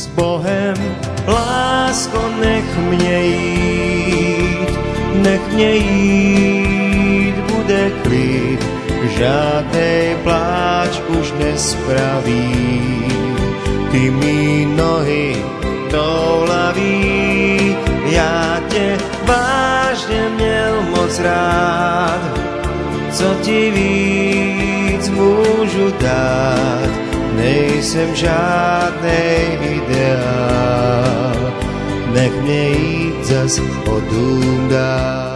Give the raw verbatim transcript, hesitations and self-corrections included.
s Bohem, lásko, nech mne íť, nech mne íť, bude klid, žiadnej pláč už nespraví. Ty mi nohy doľaví, ja te vážne měl moc rád, co ti víc môžu dát, nejsem žádnej ideál, nech mne íť zas o dům dál.